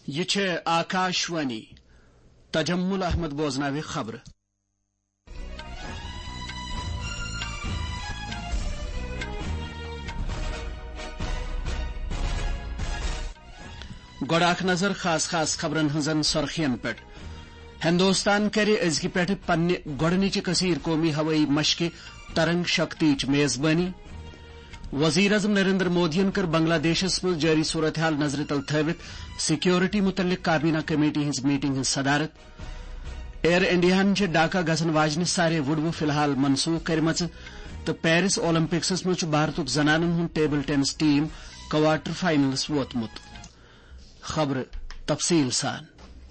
یہ آکاشوانی تجمل احمد بوزناوِ خبر. گوڑ اخ نظر خاص خبرن ہنزن سرخین پہ. ہندوستان کر ازکہ پہ پنہ گوڑنچ کثیر قومی ہوئی مشق ترنگ شکتی میزبانی. وزیر اعظم نریندر مودین کر بنگلہ دیشس مز جاری صورتحال نظر تل تھوت سیکیورٹی متعلق کابینہ کمیٹی ہز میٹنگ ہز صدارت. ایئر انڈیاہن ڈھاکہ گھن واجنہ سارے وڈو فی الحال منسوخ کرمچ تو پیرس اولمپکسس مز بھارتک زنانن ہند ٹیبل ٹینس ٹیم کوارٹر فائنلس ووتمت. خبر تفصیل سان.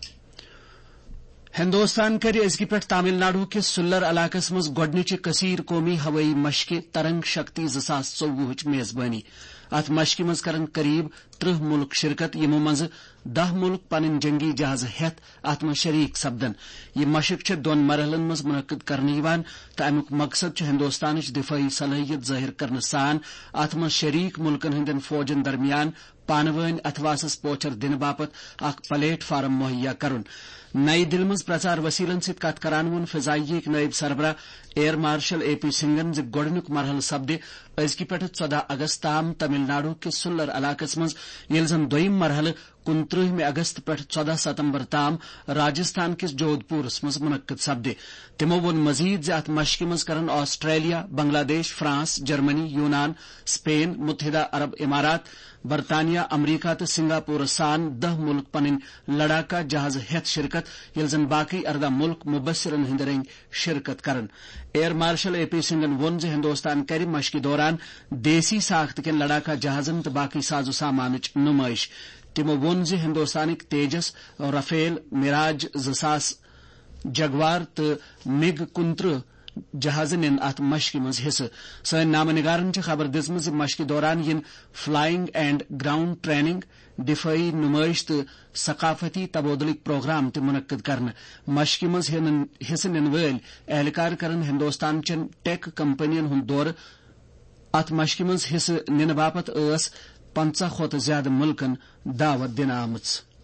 ہندوستان کر ازکہ پہ تامل ناڈو کس سلر علاقہ مز گوڈنچ کثیر قومی ہوئی مشق ترنگ شکتی 2024 میزبانی. ات مشق مز کرن قریب 30 ملک شرکت یمو مز 10 ملک پن جنگی جہاز ہیت ات مز شریک سپدن. یہ مشق 2 مرحلن مز منعقد کرنے تو امیک مقصد ہندوستان دفاعی صلاحیت ظاہر کرنے سان ات مز شریک ملکن ہندین فوجن درمیان پانوین اتھواسس پوچھر دن باپت اخ پلیٹ فارم مہیا کرن. نئی دل مز پرچار وسیلن ست کت کران ون فضائیہ نائب سربراہ ایئر مارشل اے پی سنگھن گوڈنیک مرحلہ سپدِ ازکہ پہ 14 اگست تام تمل ناڈو کس سلر علاقہ مز یل زن دویم مرحلہ 29 اگست پہ 14 ستمبر تام راجستھان کس جودھ پورس مز منعقد سپدِ. تمو وون مزید ات مشق مز کرن آسٹریلیا، بنگلہ دیش، فرانس، جرمنی، یونان، اسپین، متحدہ عرب امارات، برطانیہ، امریکہ تو سنگاپور سان 10 ملک پن لڑاکا جہاز ہیت شرکت یل زن باقی 14 ملک مبصرن ہند رنگ شرکت کرن. ایئر مارشل اے پی سنگھن وون ہندوستان کر مشق دوران دیسی ساخت کن لڑاکا جہازن تو باقی سازو سامانچ نمائش. تمو وون ہندوستانک تیجس، رفیل، میراج 2000 جگوار تو مگ 29 جہاز نن ات مشق مز حصہ. سن نامہ نگارن خبر دژ مشق دوران ین فلائنگ اینڈ گراؤنڈ ٹریننگ، دفاعی نمائش تو ثقافتی تبادلک پروگرام تہ منعقد کرنے. مشق مز حصہ نن ول اہلکار کرن ہندوستان چن ٹیک کمپنین ہند دور. ات مشق مز حصہ نن باپت 50 کھت زیادہ ملکن دعوت دن آمت.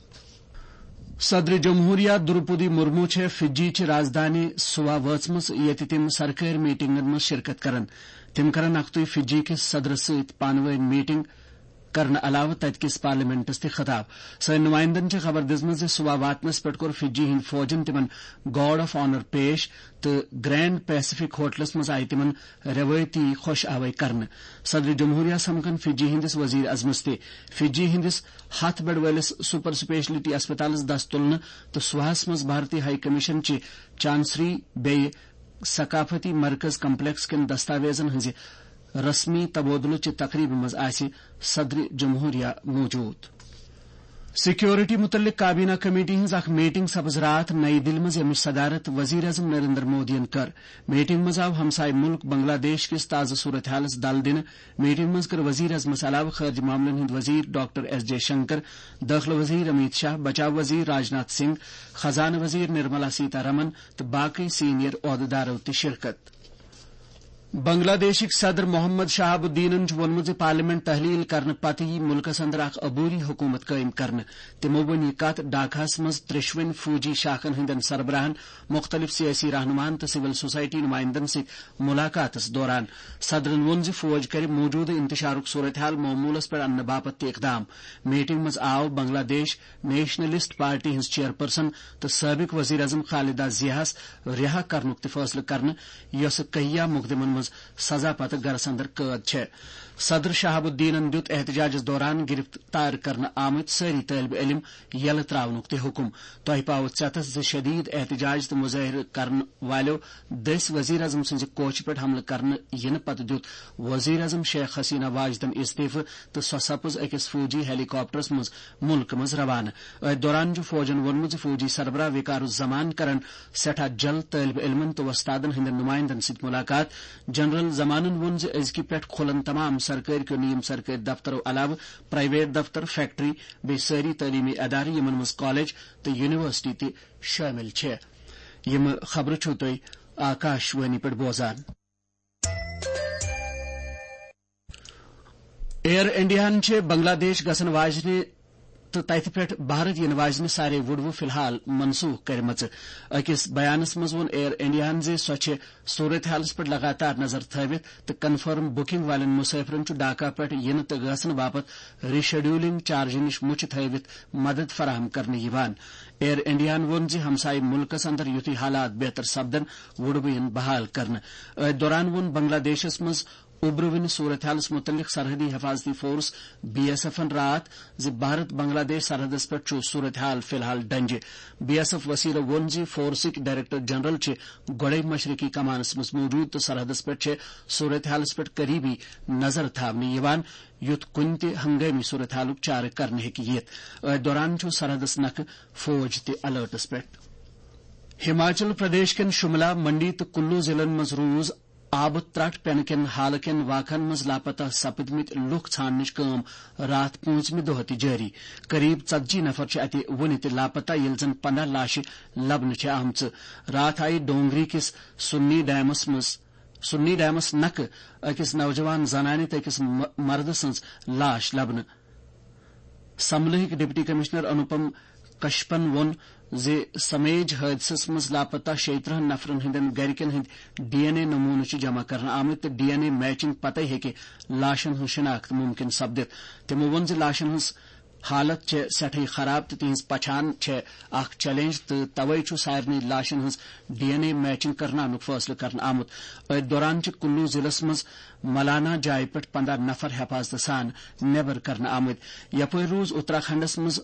صدر جمہوریہ درپدی مرمو فجی چہ راجدانی سوا وچمژ یت تم سرکاری میٹنگن مز شرکت کرن. تم کرن اختوی فجی کس صدر ست پانوین میٹنگ کرنے علاوہ تت کس پارلیمنٹس تہ خطاب. سن نمائندن خبر دژمژ سوا واتنس پہ کور فجی ہند فوجن تمن گارڈ آف آنر پیش تو گرینڈ پیسفک ہوٹلس مز آئی تمن روایتی خوش آوائی کرنے. صدر جمہوریہ سمکھن فجی ہندس وزیر اعظمس تہ فجی ہندس 7 بیڈ ولس سپر سپیشلٹی اسپتالس دست تلنے تو سوہس مز بھارتی ہائی کمیشن چہ چانسری بیہ ثقافتی مرکز کمپلیکس کن دستاویزن ہز رسمی تبادلہ چہ تقریب مز آسہ صدر جمہوریہ موجود. سیکیورٹی متعلق کابینہ کمیٹی ہز اخ میٹنگ سپز رات نئی دل مز یمچ صدارت وزیر اعظم نریندر مودین کر. میٹنگ مز آو ہمسائے ملک بنگلہ دیش کس تازہ صورتحالس دل دن. میٹنگ مز کر وزیر اعظمس علاوہ خارجہ معاملن ہند وزیر ڈاکٹر ایس جے شنکر، داخلہ وزیر امیت شاہ، بچاؤ وزیر راجناتھ سنگھ، خزانہ وزیر نرملا سیتا رمن تو باقی سینئر عہدیدارو تہ شرکت. بنگلہ دیشک صدر محمد شہاب الدین وونمت پارلیمنٹ تحلیل کرنے پتہ ملکس اندر اخ عبوری حکومت قائم کرنے. تمو ون یہ کت ڈھاکہس مز ترشوین فوجی شاخن ہندین سربراہن، مختلف سیاسی رہنمان تو سول سوسائٹی نمائندن ست ملاقاتس دوران. صدرن وون فوج کر موجودہ انتشارک صورتحال معمولس پہ انہ باپت تہ اقدام. میٹنگ مز آو بنگلہ دیش نیشنلسٹ پارٹی ہز چیئرپرسن تو سابق وزیر اعظم خالدہ ضیاء رہا کرنک تہ فیصلہ کرنے یس کہیا مقدمن مز سزا پتہ گرس اندر قید چھ. صدر شہاب الدین دیت احتجاجس دوران گرفتار کرنے آمت ساری طالب علم یل تراونک تہ حکم. تہ پاو ژتس شدید احتجاج تو مظاہرہ کرنے والو دس وزیر اعظم سز کوچ پہ حملہ کرنے ین پتہ دیت وزیر اعظم شیخ حسینہ واجدن استعفی تو سو سپز اکس فوجی ہیلی کاپٹرس مز ملک مز روانہ. ات دوران فوجن وونمت فوجی سربراہ وقار الزمان کرن سٹھا جلد طالب علمن تو وستادن ہند نمائندن ست ملاقات. جنرل زمانن وون ازکہ پہ کھلن تمام سرکاری کو نیم سرکاری دفترو علاوہ پرائیویٹ دفتر، فیکٹری بی ساری تعلیمی ادارے یمن مز کالج تو یونیورسٹی تہ شامل چھ. یم خبر چھو تھی آکاشوانی پہ بوزان. ایئر انڈیاہن بنگلہ دیش گژھن واجنہ تو تتہ پہ بھارت ین واجنہ سارے وڑو فی الحال منسوخ کرمچ. اکس بیانس مز وون ایئر انڈیا زِ سو چھ صورت حالس پہ لگاتار نظر تھوت تو کنفرم بکنگ والن مسافرن ڈھاکہ پہ ین تو گھن باپت ریشیڈولنگ چارج نش مچ تھوت مدد فراہم کرنے یوان. ایئر انڈیا وون زِ ہمسائے ملکس اندر یتھے حالات بہتر سپدن وڑو ین بحال کرنے. ات دوران وون بنگلہ دیشس مز ابرون صورتحالس متعلق سرحدی حفاظتی فورس BSF رات زِ بھارت بنگلہ دیش سرحدس پہ صورتحال فی الحال ڈنجہ. BSF وسیلہ وون زِ فورسک ڈائریکٹر جنرل گوڑے مشرقی کمانس مز موجود تو سرحدس پہ صورتحالس پہ قریبی نظر تھاونہ یوان یت کن تہ ہنگامی صورتحالک چارہ کرنے ہیکہ یت. ات دوران سرحدس نکھہ فوج تہ الرٹس پہ. ہماچل پردیش کن شملہ منڈی تو کلو ضلعن مز روز آب ترٹ پین کن حال کن واقعن مز لاپتہ سپدمت لوک ژھانڈنچ کام رات 5مہ دہ تہ جاری. قریب 40 نفر اتہ ون تہ لاپتہ یل زن 15 لاشہ لبنہ آمژ. رات آئی ڈونگری کس سنی ڈیمس نکھہ اکس نوجوان زنانہ تو اکس مرد سنز لاش لبنہ. سملہک ڈپٹی کمشنر انوپم کشپن وون زِ سمیج حادثس مز لاپتہ 36 نفرن ہندین گرکن ہند DNA نمونہ جمع کرنے آمت تو DNA میچنگ پتہ ہیکہ لاشن ہن شناخت ممکن سپدت. تمو وون زِ لاشن ہنز حالت چھ سٹھے خراب تو تہذ پچھان چھ اخ چیلنج تو توے سارے لاشن ہنز DNA میچنگ کرنانک فیصلہ کرنے آمت. ات دوران کلو ضلع مز ملانہ جائے پہ 15 نفر حفاظت سان نیبر کرنے آمت. یپر روز اتراکھنڈس مز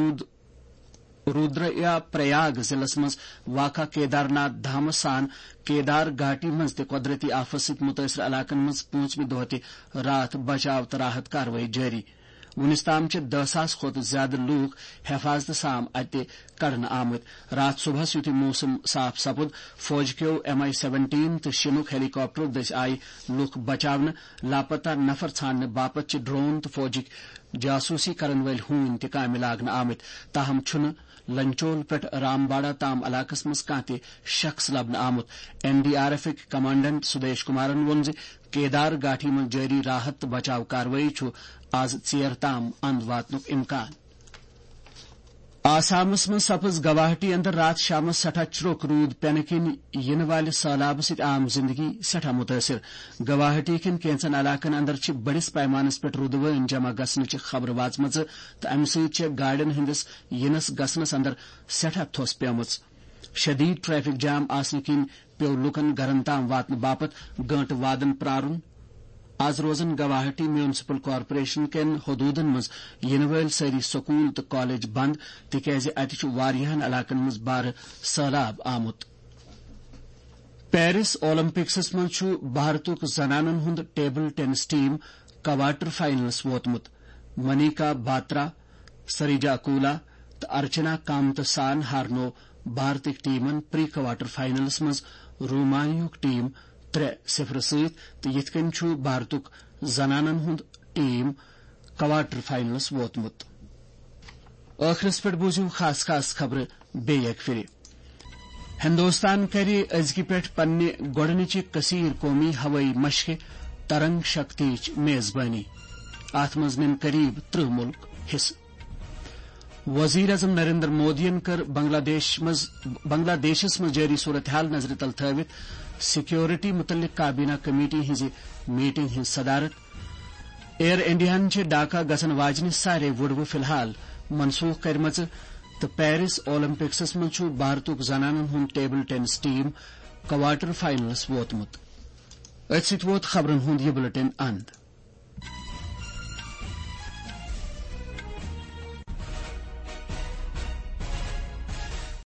رودریا پریاگ ضلع مز واقع کیدار ناتھ دھام سان کیدار گھاٹی مز قدرتی آفت ست متاثر علاقن مز 5مہ دہ تہ رات بچاؤ تو راحت کاروٲیی جاری. ونس تام 10,000 کھت زیادہ لوک حفاظت سام اتہ کڑنے آمت. رات صبحس یتھے موسم صاف سپد فوج کیو MI-17 تو شنوک ہیلی کاپٹر دس آئی لوک بچاونہ. لاپتہ نفر ژھانڈنے باپت ڈرون تو فوجک جاسوسی کرن ول ہون تہ کامہ لاگنہ آمت. تاہم چھنہ لنچول پہ رامباڑہ تام علاقس مز کھانا تہ شخص لبنہ آمت. NDRF کمانڈنٹ سدیش کمارن وون زِ کیدار گھاٹی مز جاری راحت تو بچاؤ کاروٲیی آز ژیر تام اند واتنک امکان. آسامس مز سپز گواہٹی اندر رات شامس سٹھا چروک رود پینہ کن ین والہ سہلاب ست عام زندگی سٹھا متاثر. گواہٹی کن کینچن علاقن اندر بڑس پیمانس پہ رودوین جمع گھنچ خبر واچم تو امہ ست گاڑین ہندس ینس گھنس اندر سٹھا تھوس پیمت. شدید ٹریفک جام آسن کن پیو لکن گھرن تام واتن باپت گھنٹہ وادن پرارن. آز روزن گواہٹی میونسپل کارپوریشن کین حدودن مز ین ول ساری سکول تو کالج بند تکیاز اتہ واریاہن علاقن مز بار سہلاب آمت. پیرس اولمپکسس مز بھارتک زنانن ہند ٹیبل ٹینس ٹیم کوارٹر فائنلس ووتمت. منیکا باترا، سریجا کولا تو ارچنا کامت سان ہارنو بھارتک ٹیمن پری کوارٹر فائنلس مز رومانیک ٹیم 3-0 ست تو یت کن بھارتک زنانن ہند ٹیم کوارٹر فائنلس ووتمت. آخرس پہ بوزو خاص خبر بیک پھر. ہندوستان کر ازکہ پہ پنہ گوڑنچہ کثیر قومی ہوئی مشق ترنگ شکتی میزبانی. ات مز نم قریب 30 ملک حصہ. وزیر اعظم نریندر مودین کر بنگلہ دیشس مز جاری صورتحال نظر تل تھوت سیکیورٹی متعلق کابینہ کمیٹی ہز میٹنگ ہز صدارت. ایئر انڈیاہن ڈھاکہ گژھن واجنہ سارے وڑو فی الحال منسوخ کرمژ تو پیرس اولمپکسس مز بھارتک زنانن ہند ٹیبل ٹینس ٹیم کوارٹر فائنلس ووتمت. ات ست ووت خبرن ہند یہ بلٹن اند.